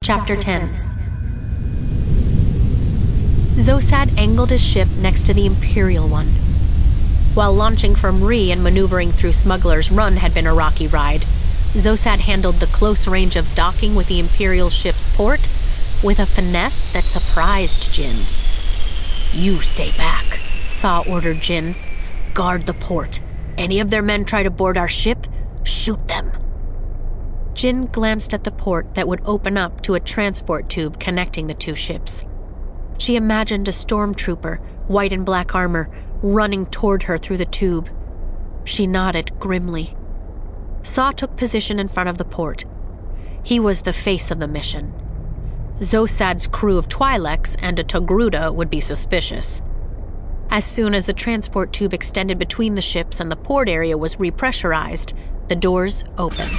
Chapter 10. Zosad angled his ship next to the Imperial one. While launching from Ree and maneuvering through Smuggler's Run had been a rocky ride, Zosad handled the close range of docking with the Imperial ship's port with a finesse that surprised Jin. "You stay back," Saw ordered Jin. "Guard the port. Any of their men try to board our ship, shoot them." Jin glanced at the port that would open up to a transport tube connecting the two ships. She imagined a stormtrooper, white and black armor, running toward her through the tube. She nodded grimly. Saw took position in front of the port. He was the face of the mission. Zosad's crew of Twi'leks and a Togruta would be suspicious. As soon as the transport tube extended between the ships and the port area was repressurized, the doors opened.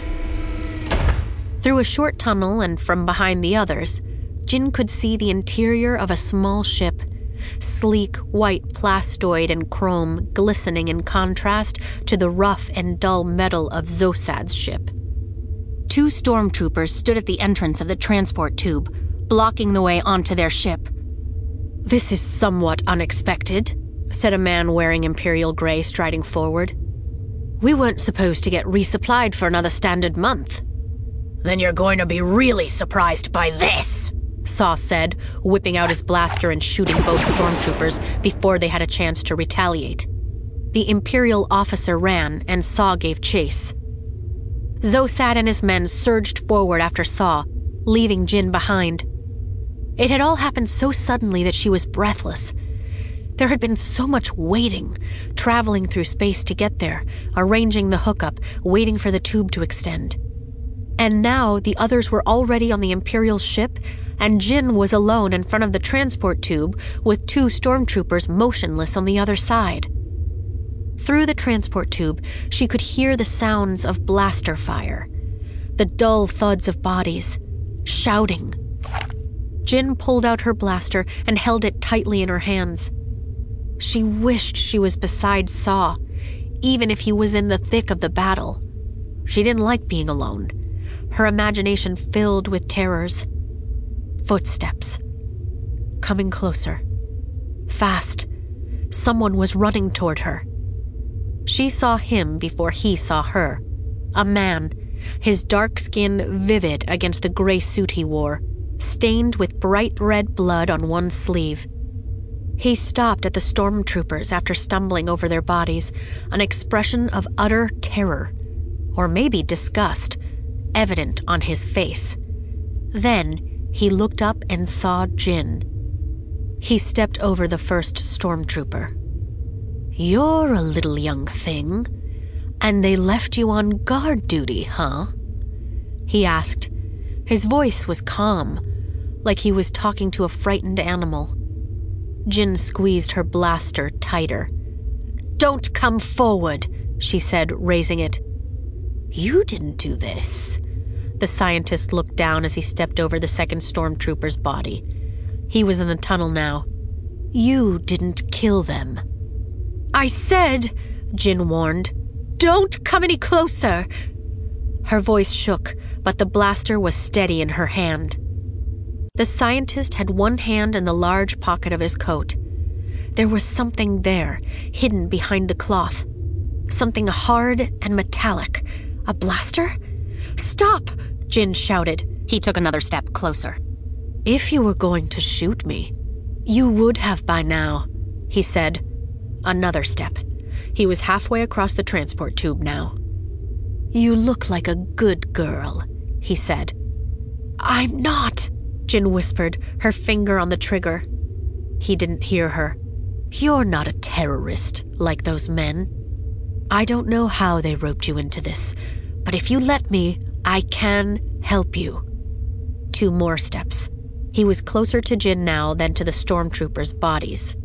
Through a short tunnel and from behind the others, Jin could see the interior of a small ship, sleek white plastoid and chrome glistening in contrast to the rough and dull metal of Zosad's ship. Two stormtroopers stood at the entrance of the transport tube, blocking the way onto their ship. "This is somewhat unexpected," said a man wearing Imperial gray striding forward. "We weren't supposed to get resupplied for another standard month." "Then you're going to be really surprised by this," Saw said, whipping out his blaster and shooting both stormtroopers before they had a chance to retaliate. The Imperial officer ran, and Saw gave chase. Zosad and his men surged forward after Saw, leaving Jin behind. It had all happened so suddenly that she was breathless. There had been so much waiting, traveling through space to get there, arranging the hookup, waiting for the tube to extend. And now the others were already on the Imperial ship, and Jin was alone in front of the transport tube with two stormtroopers motionless on the other side. Through the transport tube, she could hear the sounds of blaster fire, the dull thuds of bodies, shouting. Jin pulled out her blaster and held it tightly in her hands. She wished she was beside Saw, even if he was in the thick of the battle. She didn't like being alone. Her imagination filled with terrors. Footsteps. Coming closer. Fast. Someone was running toward her. She saw him before he saw her. A man, his dark skin vivid against the gray suit he wore, stained with bright red blood on one sleeve. He stopped at the stormtroopers after stumbling over their bodies, an expression of utter terror, or maybe disgust, evident on his face. Then he looked up and saw Jin. He stepped over the first stormtrooper. "You're a little young thing, and they left you on guard duty, huh?" he asked. His voice was calm, like he was talking to a frightened animal. Jin squeezed her blaster tighter. "Don't come forward," she said, raising it. "You didn't do this." The scientist looked down as he stepped over the second stormtrooper's body. He was in the tunnel now. "You didn't kill them." "I said," Jin warned, "don't come any closer." Her voice shook, but the blaster was steady in her hand. The scientist had one hand in the large pocket of his coat. There was something there, hidden behind the cloth. Something hard and metallic. A blaster? "Stop!" Jin shouted. He took another step closer. "If you were going to shoot me, you would have by now," he said. Another step. He was halfway across the transport tube now. "You look like a good girl," he said. "I'm not," Jin whispered, her finger on the trigger. He didn't hear her. "You're not a terrorist like those men. I don't know how they roped you into this, but if you let me, I can help you." 2 more steps. He was closer to Jin now than to the stormtroopers' bodies.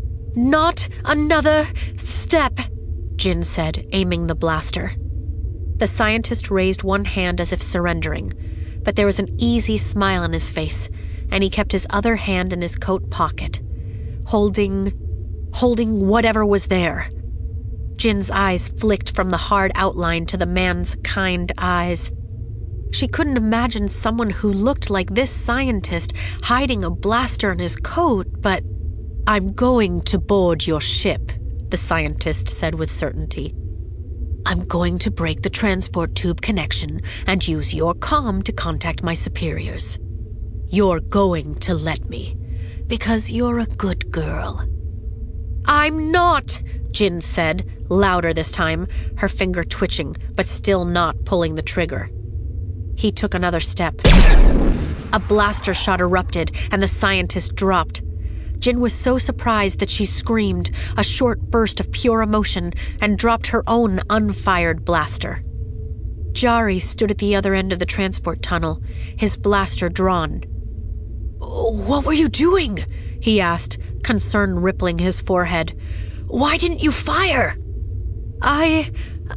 "Not another step," Jin said, aiming the blaster. The scientist raised one hand as if surrendering, but there was an easy smile on his face, and he kept his other hand in his coat pocket, holding whatever was there. Jin's eyes flicked from the hard outline to the man's kind eyes. She couldn't imagine someone who looked like this scientist hiding a blaster in his coat, but "I'm going to board your ship," the scientist said with certainty. "I'm going to break the transport tube connection and use your comm to contact my superiors. You're going to let me, because you're a good girl." "I'm not," Jin said, louder this time, her finger twitching, but still not pulling the trigger. He took another step. A blaster shot erupted, and the scientist dropped. Jin was so surprised that she screamed, a short burst of pure emotion, and dropped her own unfired blaster. Jari stood at the other end of the transport tunnel, his blaster drawn. "What were you doing?" he asked, concern rippling his forehead. "Why didn't you fire?" I...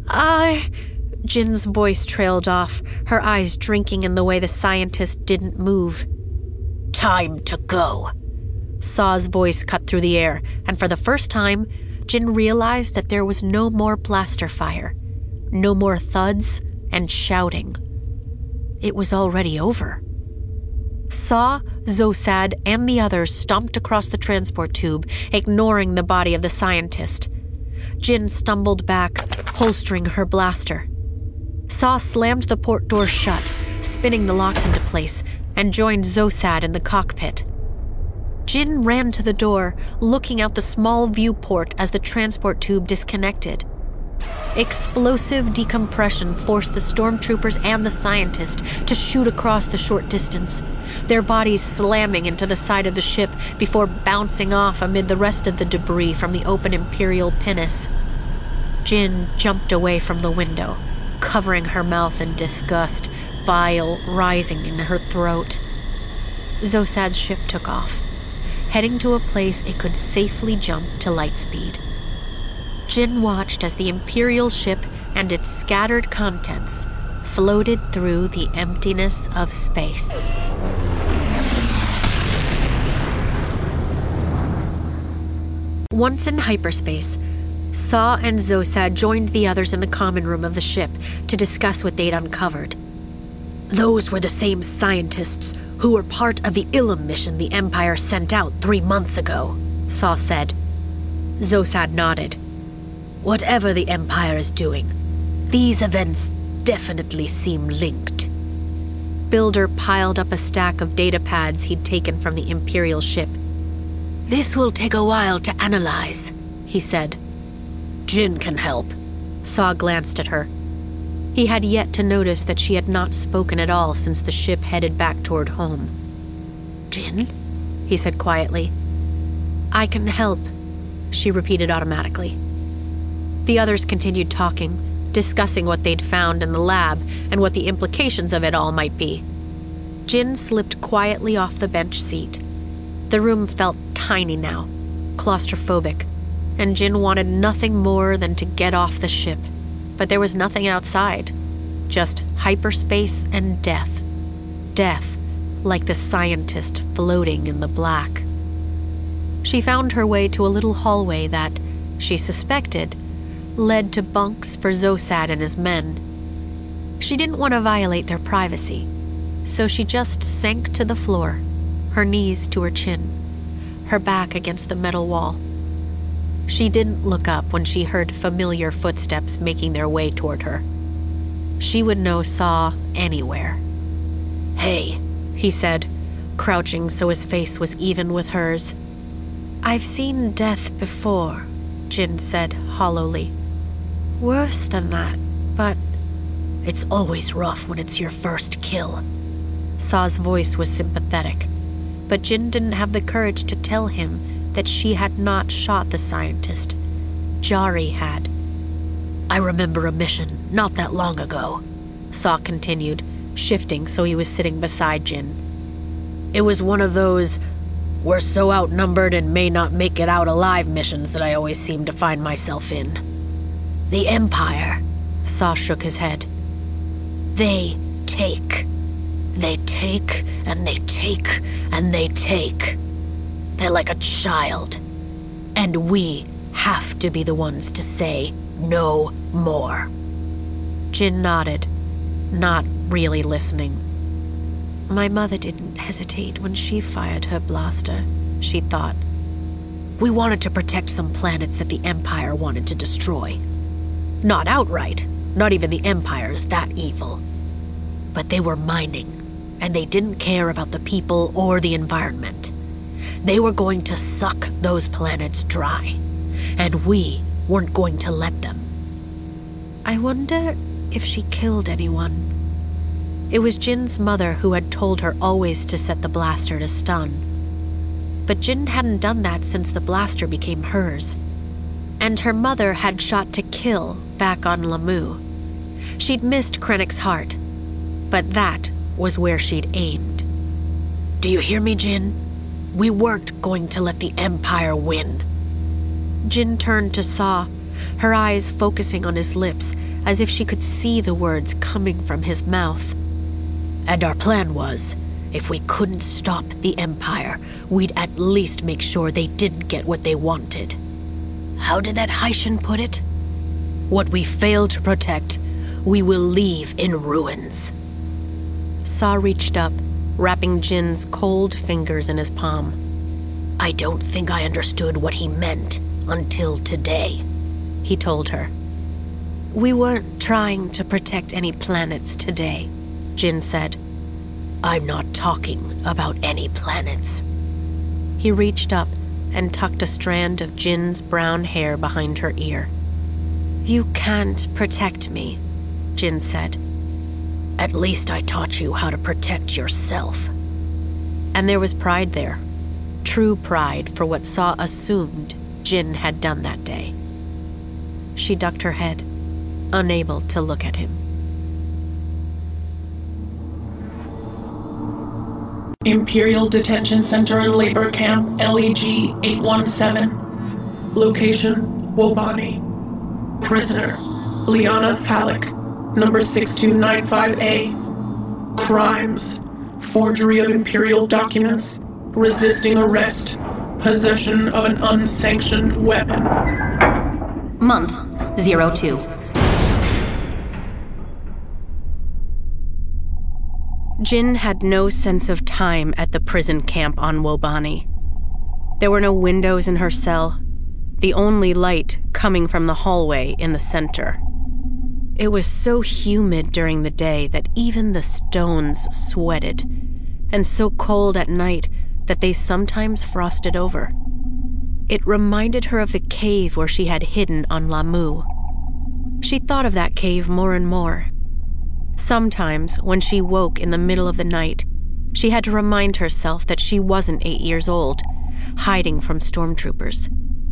Jin's voice trailed off, her eyes drinking in the way the scientist didn't move. "Time to go." Saw's voice cut through the air, and for the first time, Jin realized that there was no more blaster fire, no more thuds and shouting. It was already over. Saw, Zosad, and the others stomped across the transport tube, ignoring the body of the scientist. Jin stumbled back, holstering her blaster. Saw slammed the port door shut, spinning the locks into place, and joined Zosad in the cockpit. Jin ran to the door, looking out the small viewport as the transport tube disconnected. Explosive decompression forced the stormtroopers and the scientist to shoot across the short distance, their bodies slamming into the side of the ship before bouncing off amid the rest of the debris from the open Imperial pinnace. Jin jumped away from the window, covering her mouth in disgust, bile rising in her throat. Zosad's ship took off, heading to a place it could safely jump to light speed. Jin watched as the Imperial ship and its scattered contents floated through the emptiness of space. Once in hyperspace, Saw and Zosad joined the others in the common room of the ship to discuss what they'd uncovered. "Those were the same scientists who were part of the Ilum mission the Empire sent out 3 months ago," Saw said. Zosad nodded. "Whatever the Empire is doing, these events definitely seem linked." Builder piled up a stack of data pads he'd taken from the Imperial ship. "This will take a while to analyze," he said. "Jin can help." Saw glanced at her. He had yet to notice that she had not spoken at all since the ship headed back toward home. "Jin?" he said quietly. "I can help," she repeated automatically. The others continued talking, discussing what they'd found in the lab and what the implications of it all might be. Jin slipped quietly off the bench seat. The room felt tiny now, claustrophobic, and Jin wanted nothing more than to get off the ship. But there was nothing outside, just hyperspace and death. Death, like the scientist floating in the black. She found her way to a little hallway that, she suspected, led to bunks for Zosad and his men. She didn't want to violate their privacy, so she just sank to the floor, her knees to her chin, her back against the metal wall. She didn't look up when she heard familiar footsteps making their way toward her. She would know Saw anywhere. "Hey," he said, crouching so his face was even with hers. "I've seen death before," Jin said hollowly. "Worse than that, but it's always rough when it's your first kill." Saw's voice was sympathetic, but Jin didn't have the courage to tell him that she had not shot the scientist. Jari had. "I remember a mission not that long ago," Saw continued, shifting so he was sitting beside Jin. "It was one of those we're so outnumbered and may not make it out alive missions that I always seem to find myself in. The Empire," Saw shook his head. "They take. They take, and they take, and they take. They're like a child. And we have to be the ones to say no more." Jin nodded, not really listening. My mother didn't hesitate when she fired her blaster, she thought. We wanted to protect some planets that the Empire wanted to destroy. Not outright. Not even the Empire's that evil. But they were mining, and they didn't care about the people or the environment. They were going to suck those planets dry, and we weren't going to let them. I wonder if she killed anyone. It was Jin's mother who had told her always to set the blaster to stun. But Jin hadn't done that since the blaster became hers. And her mother had shot to kill back on Lamu. She'd missed Krennic's heart, but that was where she'd aimed. Do you hear me, Jin? We weren't going to let the Empire win. Jin turned to Saw, her eyes focusing on his lips as if she could see the words coming from his mouth. And our plan was, if we couldn't stop the Empire, we'd at least make sure they didn't get what they wanted. How did that Haitian put it? What we fail to protect, we will leave in ruins. Saw reached up, wrapping Jin's cold fingers in his palm. I don't think I understood what he meant until today, he told her. We weren't trying to protect any planets today, Jin said. I'm not talking about any planets. He reached up and tucked a strand of Jin's brown hair behind her ear. You can't protect me, Jin said. At least I taught you how to protect yourself. And there was pride there. True pride for what Saw assumed Jin had done that day. She ducked her head, unable to look at him. Imperial Detention Center and Labor Camp, LEG 817. Location, Wobani. Prisoner, Liana Halleck, number 6295A. Crimes, forgery of Imperial documents, resisting arrest, possession of an unsanctioned weapon. Month 02. Jin had no sense of time at the prison camp on Wobani. There were no windows in her cell, the only light coming from the hallway in the center. It was so humid during the day that even the stones sweated, and so cold at night that they sometimes frosted over. It reminded her of the cave where she had hidden on Lamu. She thought of that cave more and more. Sometimes, when she woke in the middle of the night, she had to remind herself that she wasn't 8 years old, hiding from stormtroopers,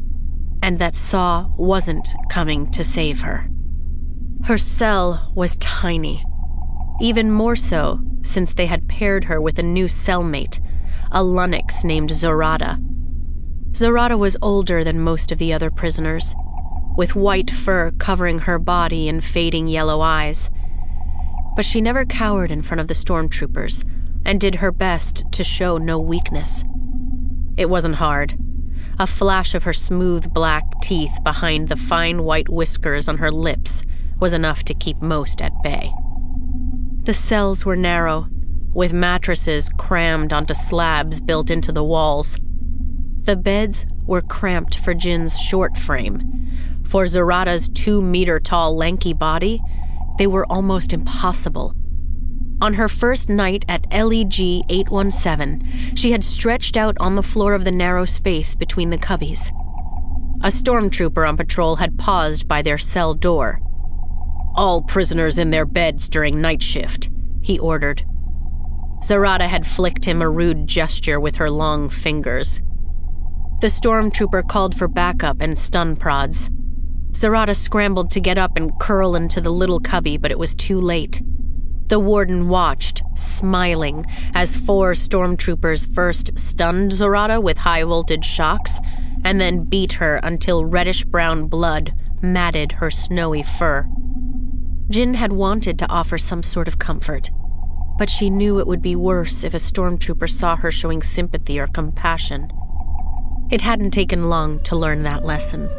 and that Saw wasn't coming to save her. Her cell was tiny, even more so since they had paired her with a new cellmate, a Lunnix named Zorada. Zorada was older than most of the other prisoners, with white fur covering her body and fading yellow eyes. But she never cowered in front of the stormtroopers and did her best to show no weakness. It wasn't hard. A flash of her smooth black teeth behind the fine white whiskers on her lips was enough to keep most at bay. The cells were narrow, with mattresses crammed onto slabs built into the walls. The beds were cramped for Jin's short frame. For Zorada's 2-meter-tall lanky body, they were almost impossible. On her first night at LEG 817, she had stretched out on the floor of the narrow space between the cubbies. A stormtrooper on patrol had paused by their cell door. All prisoners in their beds during night shift, he ordered. Zorada had flicked him a rude gesture with her long fingers. The stormtrooper called for backup and stun prods. Zorada scrambled to get up and curl into the little cubby, but it was too late. The warden watched, smiling, as 4 stormtroopers first stunned Zorada with high-voltage shocks, and then beat her until reddish-brown blood matted her snowy fur. Jin had wanted to offer some sort of comfort, but she knew it would be worse if a stormtrooper saw her showing sympathy or compassion. It hadn't taken long to learn that lesson.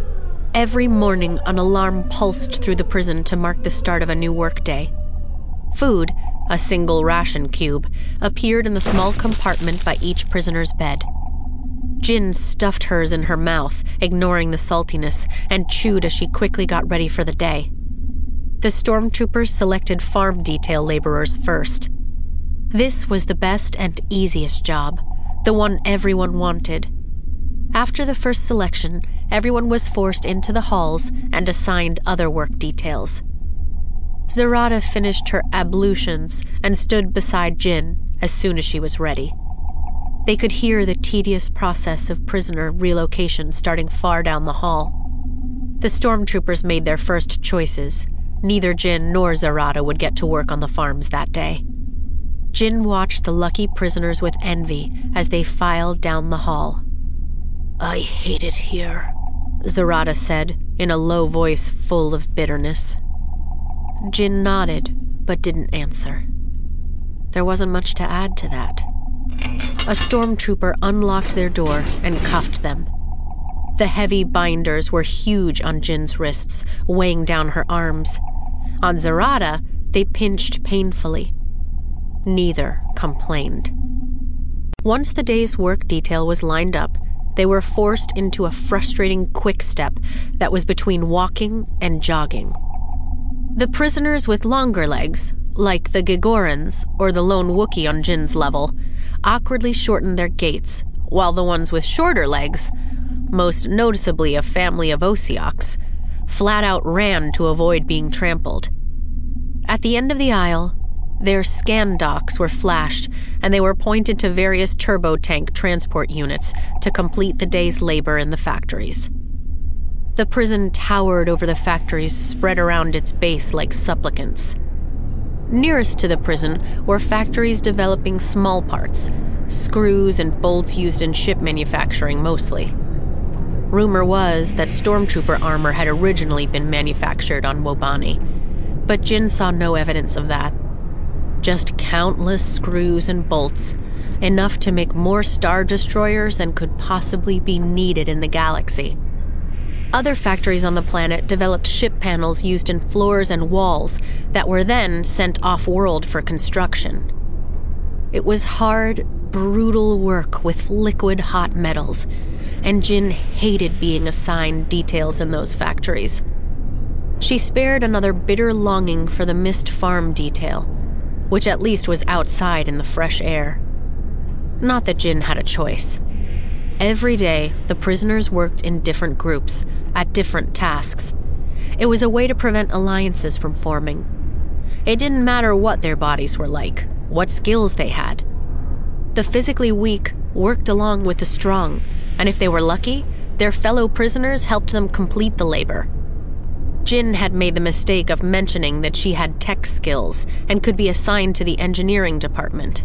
Every morning, an alarm pulsed through the prison to mark the start of a new workday. Food, a single ration cube, appeared in the small compartment by each prisoner's bed. Jin stuffed hers in her mouth, ignoring the saltiness, and chewed as she quickly got ready for the day. The stormtroopers selected farm detail laborers first. This was the best and easiest job, the one everyone wanted. After the first selection, everyone was forced into the halls and assigned other work details. Zarada finished her ablutions and stood beside Jin as soon as she was ready. They could hear the tedious process of prisoner relocation starting far down the hall. The stormtroopers made their first choices. Neither Jin nor Zarada would get to work on the farms that day. Jin watched the lucky prisoners with envy as they filed down the hall. "I hate it here," Zarada said, in a low voice full of bitterness. Jin nodded, but didn't answer. There wasn't much to add to that. A stormtrooper unlocked their door and cuffed them. The heavy binders were huge on Jin's wrists, weighing down her arms. On Zarada, they pinched painfully. Neither complained. Once the day's work detail was lined up, they were forced into a frustrating quick step that was between walking and jogging. The prisoners with longer legs, like the Gigorans or the lone Wookiee on Jin's level, awkwardly shortened their gaits, while the ones with shorter legs, most noticeably a family of Oseoks, flat out ran to avoid being trampled. At the end of the aisle, their scan docks were flashed, and they were pointed to various turbo tank transport units to complete the day's labor in the factories. The prison towered over the factories spread around its base like supplicants. Nearest to the prison were factories developing small parts, screws and bolts used in ship manufacturing mostly. Rumor was that stormtrooper armor had originally been manufactured on Wobani, but Jin saw no evidence of that. Just countless screws and bolts, enough to make more Star Destroyers than could possibly be needed in the galaxy. Other factories on the planet developed ship panels used in floors and walls that were then sent off-world for construction. It was hard, brutal work with liquid hot metals, and Jin hated being assigned details in those factories. She spared another bitter longing for the missed farm detail, which at least was outside in the fresh air. Not that Jin had a choice. Every day, the prisoners worked in different groups, at different tasks. It was a way to prevent alliances from forming. It didn't matter what their bodies were like, what skills they had. The physically weak worked along with the strong, and if they were lucky, their fellow prisoners helped them complete the labor. Jin had made the mistake of mentioning that she had tech skills and could be assigned to the engineering department.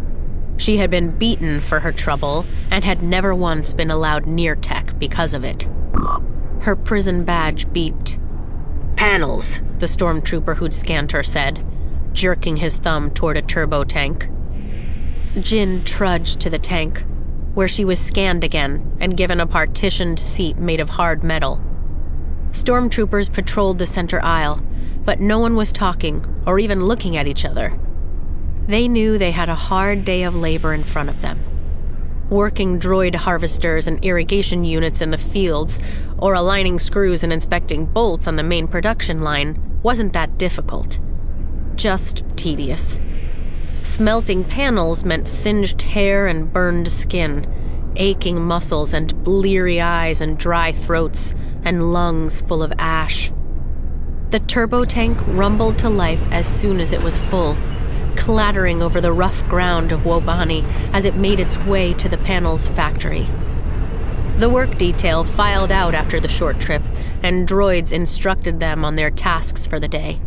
She had been beaten for her trouble and had never once been allowed near tech because of it. Her prison badge beeped. "Panels," the stormtrooper who'd scanned her said, jerking his thumb toward a turbo tank. Jin trudged to the tank, where she was scanned again and given a partitioned seat made of hard metal. Stormtroopers patrolled the center aisle, but no one was talking or even looking at each other. They knew they had a hard day of labor in front of them. Working droid harvesters and irrigation units in the fields, or aligning screws and inspecting bolts on the main production line wasn't that difficult. Just tedious. Smelting panels meant singed hair and burned skin, aching muscles and bleary eyes and dry throats, and lungs full of ash. The turbo tank rumbled to life as soon as it was full, clattering over the rough ground of Wobani as it made its way to the panel's factory. The work detail filed out after the short trip, and droids instructed them on their tasks for the day.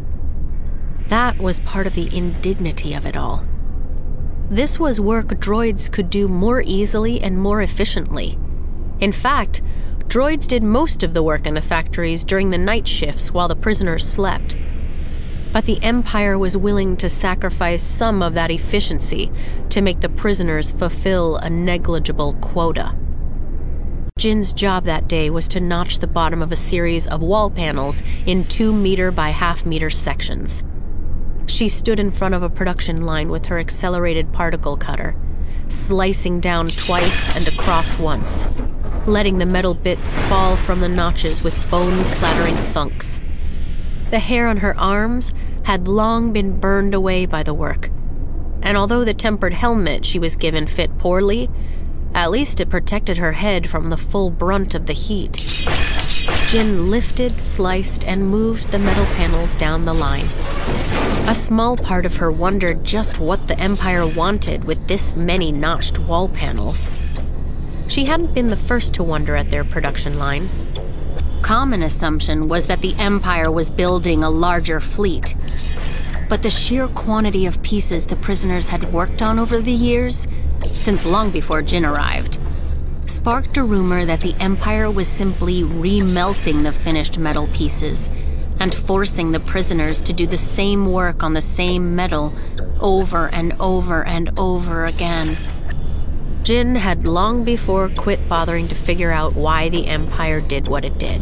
That was part of the indignity of it all. This was work droids could do more easily and more efficiently. In fact, droids did most of the work in the factories during the night shifts while the prisoners slept. But the Empire was willing to sacrifice some of that efficiency to make the prisoners fulfill a negligible quota. Jin's job that day was to notch the bottom of a series of wall panels in 2-meter by 0.5-meter sections. She stood in front of a production line with her accelerated particle cutter, slicing down twice and across once, letting the metal bits fall from the notches with bone-clattering thunks. The hair on her arms had long been burned away by the work, and although the tempered helmet she was given fit poorly, at least it protected her head from the full brunt of the heat. Jin lifted, sliced, and moved the metal panels down the line. A small part of her wondered just what the Empire wanted with this many notched wall panels. She hadn't been the first to wonder at their production line. Common assumption was that the Empire was building a larger fleet. But the sheer quantity of pieces the prisoners had worked on over the years, since long before Jin arrived, sparked a rumor that the Empire was simply remelting the finished metal pieces and forcing the prisoners to do the same work on the same metal over and over and over again. Jin had long before quit bothering to figure out why the Empire did what it did.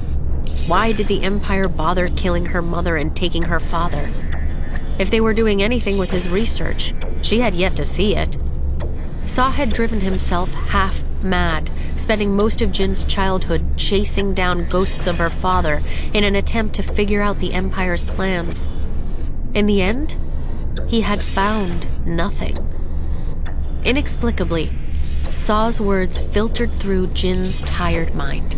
Why did the Empire bother killing her mother and taking her father? If they were doing anything with his research, she had yet to see it. Saw had driven himself half mad, spending most of Jin's childhood chasing down ghosts of her father in an attempt to figure out the Empire's plans. In the end, he had found nothing. Inexplicably, Saw's words filtered through Jin's tired mind.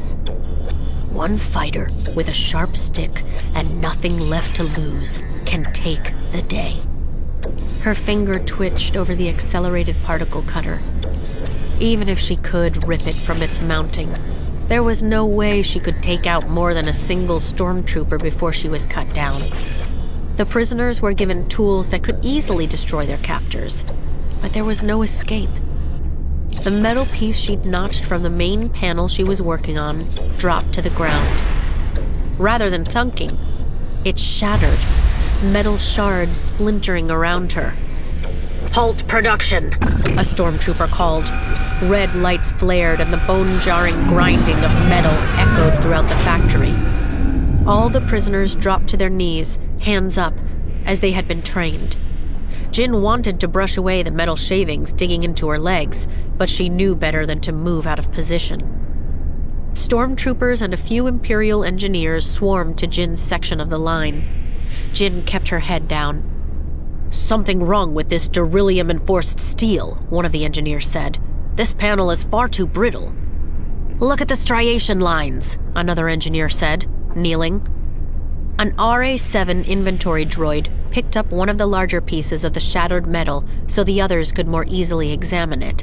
One fighter with a sharp stick and nothing left to lose can take the day. Her finger twitched over the accelerated particle cutter. Even if she could rip it from its mounting, there was no way she could take out more than a single stormtrooper before she was cut down. The prisoners were given tools that could easily destroy their captors, but there was no escape. The metal piece she'd notched from the main panel she was working on dropped to the ground. Rather than thunking, it shattered, metal shards splintering around her. "Halt production!" a stormtrooper called. Red lights flared and the bone-jarring grinding of metal echoed throughout the factory. All the prisoners dropped to their knees, hands up, as they had been trained. Jin wanted to brush away the metal shavings digging into her legs, but she knew better than to move out of position. Stormtroopers and a few Imperial engineers swarmed to Jin's section of the line. Jin kept her head down. "Something wrong with this beryllium-enforced steel," one of the engineers said. "This panel is far too brittle." "Look at the striation lines," another engineer said, kneeling. An RA-7 inventory droid picked up one of the larger pieces of the shattered metal so the others could more easily examine it.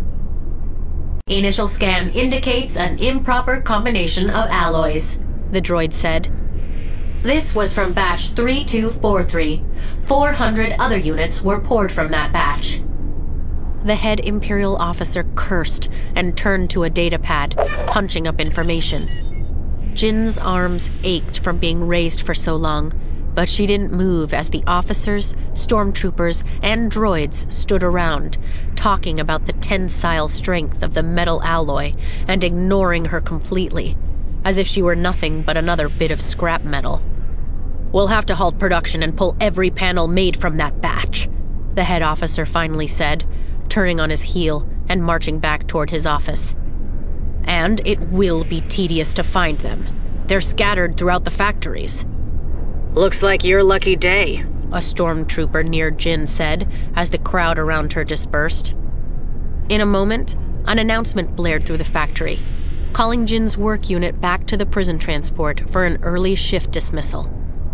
"Initial scan indicates an improper combination of alloys," the droid said. "This was from batch 3243. 400 other units were poured from that batch." The head Imperial officer cursed and turned to a datapad, punching up information. Jin's arms ached from being raised for so long, but she didn't move as the officers, stormtroopers, and droids stood around, talking about the tensile strength of the metal alloy and ignoring her completely, as if she were nothing but another bit of scrap metal. "We'll have to halt production and pull every panel made from that batch," the head officer finally said, turning on his heel and marching back toward his office. "And it will be tedious to find them. They're scattered throughout the factories." "Looks like your lucky day," a stormtrooper near Jin said as the crowd around her dispersed. In a moment, an announcement blared through the factory, calling Jin's work unit back to the prison transport for an early shift dismissal.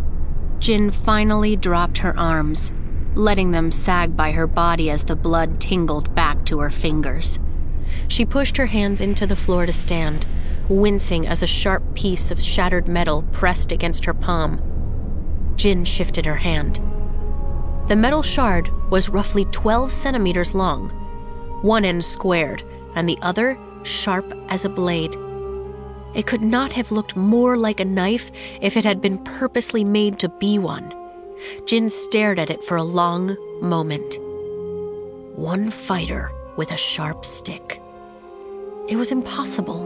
Jin finally dropped her arms, letting them sag by her body as the blood tingled back to her fingers. She pushed her hands into the floor to stand, wincing as a sharp piece of shattered metal pressed against her palm. Jin shifted her hand. The metal shard was roughly 12 centimeters long, one end squared and the other sharp as a blade. It could not have looked more like a knife if it had been purposely made to be one. Jin stared at it for a long moment. One fighter with a sharp stick. It was impossible.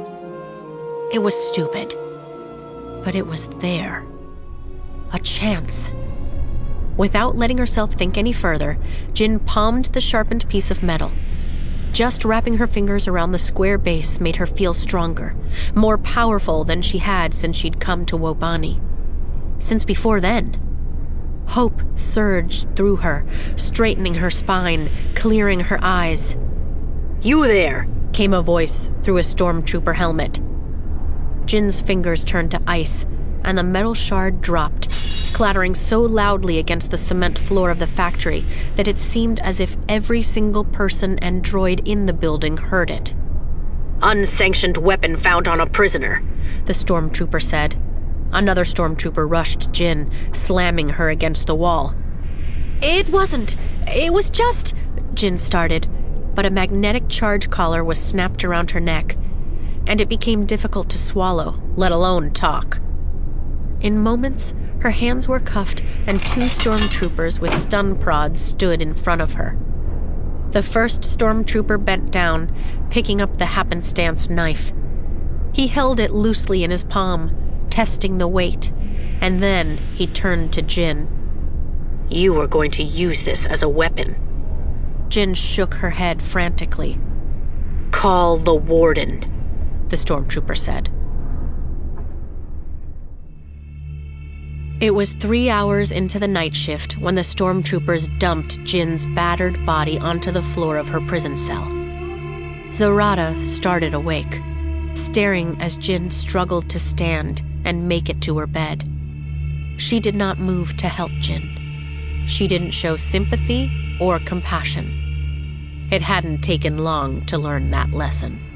It was stupid. But it was there. A chance. Without letting herself think any further, Jin palmed the sharpened piece of metal. Just wrapping her fingers around the square base made her feel stronger, more powerful than she had since she'd come to Wobani. Since before then. Hope surged through her, straightening her spine, clearing her eyes. "You there!" came a voice through a stormtrooper helmet. Jin's fingers turned to ice, and the metal shard dropped, clattering so loudly against the cement floor of the factory that it seemed as if every single person and droid in the building heard it. "Unsanctioned weapon found on a prisoner," the stormtrooper said. Another stormtrooper rushed Jin, slamming her against the wall. It was just," Jin started, but a magnetic charge collar was snapped around her neck, and it became difficult to swallow, let alone talk. In moments, her hands were cuffed and 2 stormtroopers with stun prods stood in front of her. The first stormtrooper bent down, picking up the happenstance knife. He held it loosely in his palm, testing the weight, and then he turned to Jin. "You are going to use this as a weapon." Jin shook her head frantically. "Call the warden," the stormtrooper said. It was 3 hours into the night shift when the stormtroopers dumped Jin's battered body onto the floor of her prison cell. Zarada started awake, staring as Jin struggled to stand and make it to her bed. She did not move to help Jin. She didn't show sympathy or compassion. It hadn't taken long to learn that lesson.